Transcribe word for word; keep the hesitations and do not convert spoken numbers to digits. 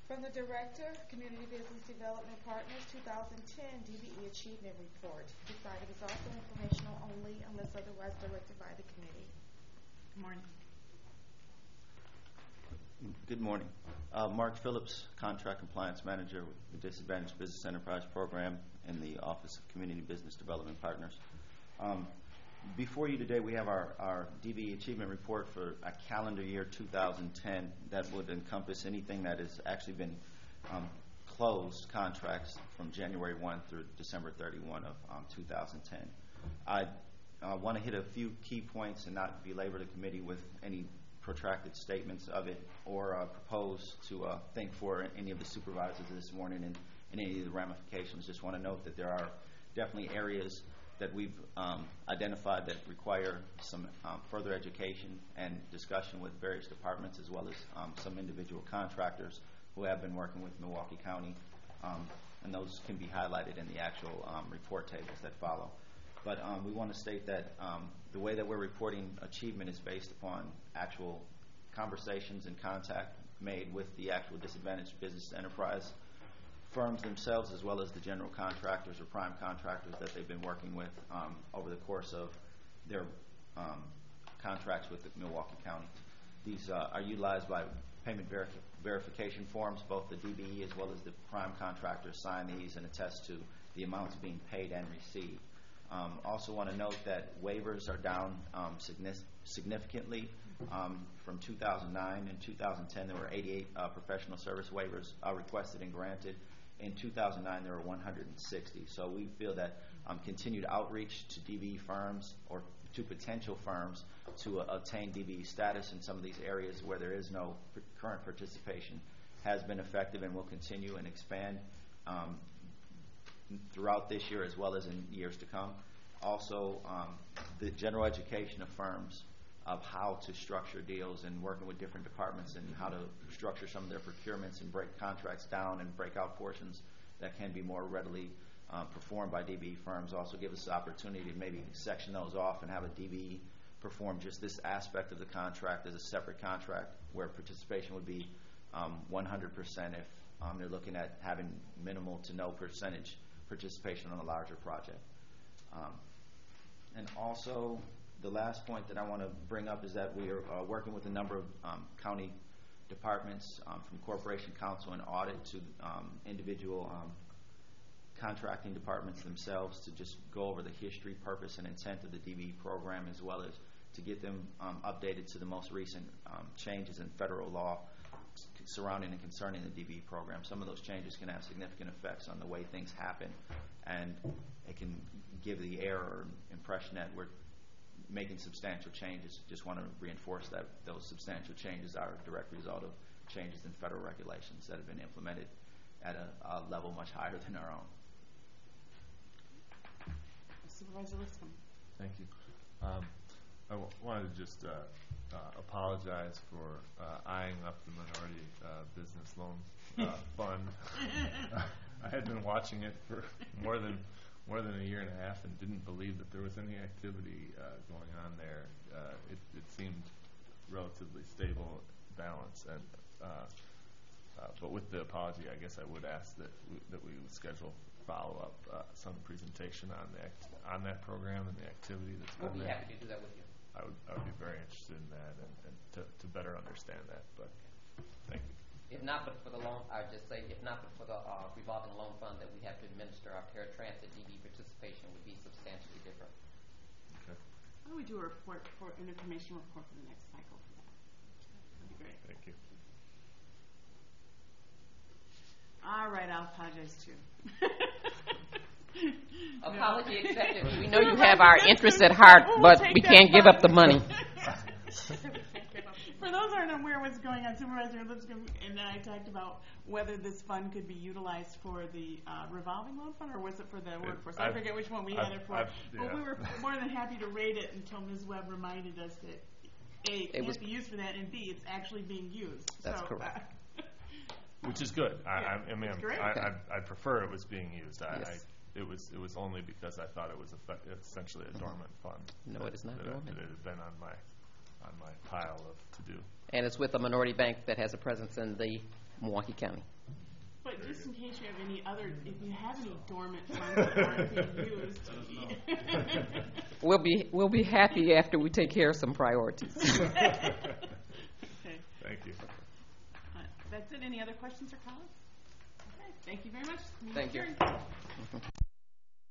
From the Director, Community Business Development Partners, two thousand ten D B E Achievement Report. This item is also informational only unless otherwise directed by the committee. Good morning. Good morning. Uh, Mark Phillips, Contract Compliance Manager with the Disadvantaged Business Enterprise Program in the Office of Community Business Development Partners. Um, before you today, we have our, our D B E Achievement Report for a calendar year two thousand ten that would encompass anything that has actually been um, closed contracts from January first through December thirty-first of um, two thousand ten. I uh, want to hit a few key points and not belabor the committee with any protracted statements of it, or uh, propose to uh, thank for any of the supervisors this morning and, and any of the ramifications. Just want to note that there are definitely areas that we've um, identified that require some um, further education and discussion with various departments, as well as um, some individual contractors who have been working with Milwaukee County, um, and those can be highlighted in the actual um, report tables that follow. But um, we want to state that um, the way that we're reporting achievement is based upon actual conversations and contact made with the actual disadvantaged business enterprise firms themselves, as well as the general contractors or prime contractors that they've been working with um, over the course of their um, contracts with the Milwaukee County. These uh, are utilized by payment ver verification forms. Both the D B E as well as the prime contractors sign these and attest to the amounts being paid and received. Um, also want to note that waivers are down um, significantly. Um, from two thousand nine and two thousand ten, there were eighty-eight uh, professional service waivers uh, requested and granted. In two thousand nine, there were one hundred sixty. So we feel that um, continued outreach to D B E firms or to potential firms to uh, obtain D B E status in some of these areas where there is no current participation has been effective and will continue and expand um, throughout this year as well as in years to come. Also, um, the general education of firms of how to structure deals and working with different departments and how to structure some of their procurements and break contracts down and break out portions that can be more readily uh, performed by D B E firms also give us the opportunity to maybe section those off and have a D B E perform just this aspect of the contract as a separate contract where participation would be um, one hundred percent if um, they're looking at having minimal to no percentage participation on a larger project. Um, and also, the last point that I want to bring up is that we are uh, working with a number of um, county departments, um, from corporation counsel and audit to um, individual um, contracting departments themselves, to just go over the history, purpose, and intent of the D B E program, as well as to get them um, updated to the most recent um, changes in federal law surrounding and concerning the D B E program. Some of those changes can have significant effects on the way things happen, and it can give the air or impression that we're making substantial changes. Just want to reinforce that those substantial changes are a direct result of changes in federal regulations that have been implemented at a, a level much higher than our own. Supervisor Lipscomb. Thank you. Um, I w wanted to just uh, uh, apologize for uh, eyeing up the minority uh, business loan uh, fund. uh, I had been watching it for more than more than a year and a half and didn't believe that there was any activity uh, going on there. Uh, it, it seemed relatively stable, balanced, and uh, uh, but with the apology, I guess I would ask that we, that we would schedule follow-up uh, some presentation on the act on that program and the activity that's We'll been be there. happy to do that with you. I would, I would be very interested in that and, and to, to better understand that. But thank you. If not but for the loan, I would just say, if not but for the uh, revolving loan fund that we have to administer, our paratransit D B participation would be substantially different. Okay. Why don't we do a report for an information report for the next cycle for that? That'd be great. Thank you. All right, I'll apologize too. Apology accepted. We know you have our interests at heart, but we can't give up the money. For those who aren't aware what's going on, Supervisor Lipscomb and I talked about whether this fund could be utilized for the uh, revolving loan fund, or was it for the workforce? I I've, forget which one we I've, had it for. I've, yeah. But we were more than happy to rate it until Miz Webb reminded us that A, it, It can't was, be used for that, and B, it's actually being used. That's so, correct. Uh, Which is good. I, yeah, I, I mean, great. I, I, I prefer it was being used. I, yes. I, it was it was only because I thought it was effect, essentially a dormant fund. No, it is not that, dormant. That it had been on my on my pile of to do. And it's with a minority bank that has a presence in the Milwaukee County. But just in case you have any other, if you have any dormant funds that aren't being used, We'll be we'll be happy after we take care of some priorities. okay. Thank you. Uh, that's it. Any other questions or comments? Okay. Thank you very much. Meeting Thank you. adjourned.